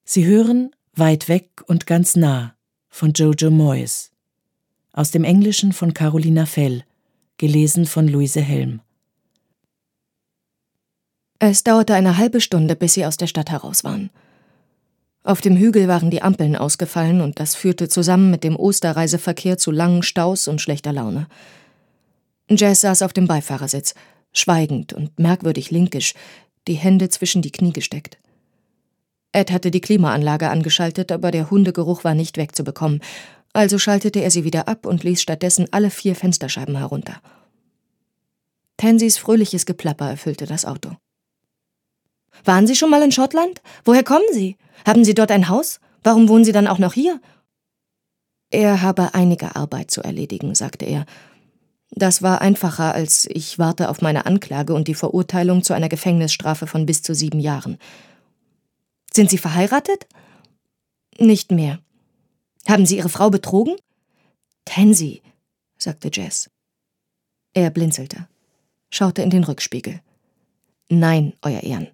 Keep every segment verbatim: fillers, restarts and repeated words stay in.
Sie hören Weit weg und ganz nah von Jojo Moyes. Aus dem Englischen von Carolina Fell, gelesen von Luise Helm. Es dauerte eine halbe Stunde, bis sie aus der Stadt heraus waren. Auf dem Hügel waren die Ampeln ausgefallen und das führte zusammen mit dem Osterreiseverkehr zu langen Staus und schlechter Laune. Jess saß auf dem Beifahrersitz, schweigend und merkwürdig linkisch, die Hände zwischen die Knie gesteckt. Ed hatte die Klimaanlage angeschaltet, aber der Hundegeruch war nicht wegzubekommen, also schaltete er sie wieder ab und ließ stattdessen alle vier Fensterscheiben herunter. Tansys fröhliches Geplapper erfüllte das Auto. »Waren Sie schon mal in Schottland? Woher kommen Sie? Haben Sie dort ein Haus? Warum wohnen Sie dann auch noch hier?« Er habe einige Arbeit zu erledigen, sagte er. Das war einfacher, als ich warte auf meine Anklage und die Verurteilung zu einer Gefängnisstrafe von bis zu sieben Jahren. »Sind Sie verheiratet?« »Nicht mehr.« »Haben Sie Ihre Frau betrogen?« »Tansy«, sagte Jess. Er blinzelte, schaute in den Rückspiegel. »Nein, Euer Ehren.«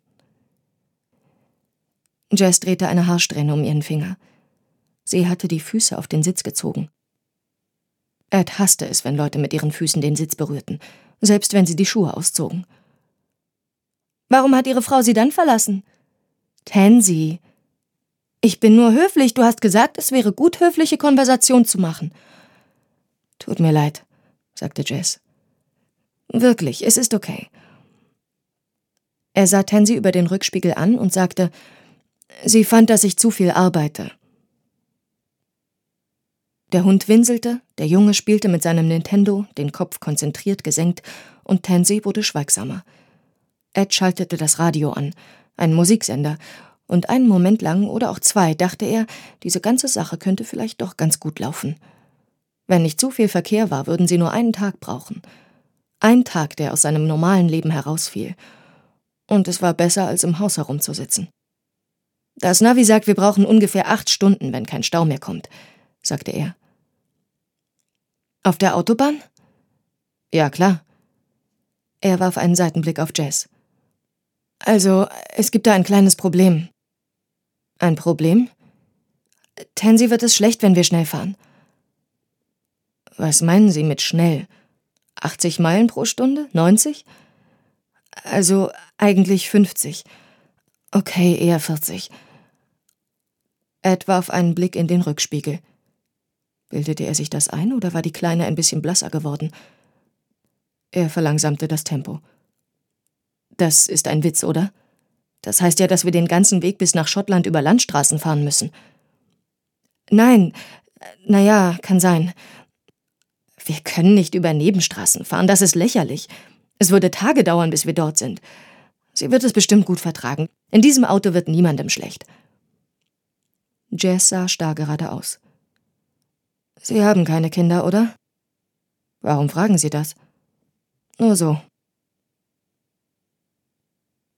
Jess drehte eine Haarsträhne um ihren Finger. Sie hatte die Füße auf den Sitz gezogen. Ed hasste es, wenn Leute mit ihren Füßen den Sitz berührten, selbst wenn sie die Schuhe auszogen. »Warum hat Ihre Frau Sie dann verlassen?« »Tansy, ich bin nur höflich. Du hast gesagt, es wäre gut, höfliche Konversation zu machen.« »Tut mir leid«, sagte Jess. »Wirklich, es ist okay.« Er sah Tansy über den Rückspiegel an und sagte, sie fand, dass ich zu viel arbeite. Der Hund winselte, der Junge spielte mit seinem Nintendo, den Kopf konzentriert gesenkt, und Tansy wurde schweigsamer. Ed schaltete das Radio an, ein Musiksender, und einen Moment lang, oder auch zwei, dachte er, diese ganze Sache könnte vielleicht doch ganz gut laufen. Wenn nicht zu viel Verkehr war, würden sie nur einen Tag brauchen. Ein Tag, der aus seinem normalen Leben herausfiel. Und es war besser, als im Haus herumzusitzen. »Das Navi sagt, wir brauchen ungefähr acht Stunden, wenn kein Stau mehr kommt«, sagte er. »Auf der Autobahn?« »Ja, klar.« Er warf einen Seitenblick auf Jess. »Also, es gibt da ein kleines Problem.« »Ein Problem?« »Tansy wird es schlecht, wenn wir schnell fahren.« »Was meinen Sie mit schnell? achtzig Meilen pro Stunde? neunzig? Also, eigentlich fünfzig. Okay, eher vierzig. Ed warf einen Blick in den Rückspiegel. Bildete er sich das ein, oder war die Kleine ein bisschen blasser geworden? Er verlangsamte das Tempo. »Das ist ein Witz, oder? Das heißt ja, dass wir den ganzen Weg bis nach Schottland über Landstraßen fahren müssen.« »Nein, naja, kann sein. Wir können nicht über Nebenstraßen fahren, das ist lächerlich. Es würde Tage dauern, bis wir dort sind. Sie wird es bestimmt gut vertragen. In diesem Auto wird niemandem schlecht.« Jess sah starr geradeaus. »Sie haben keine Kinder, oder?« »Warum fragen Sie das?« »Nur so.«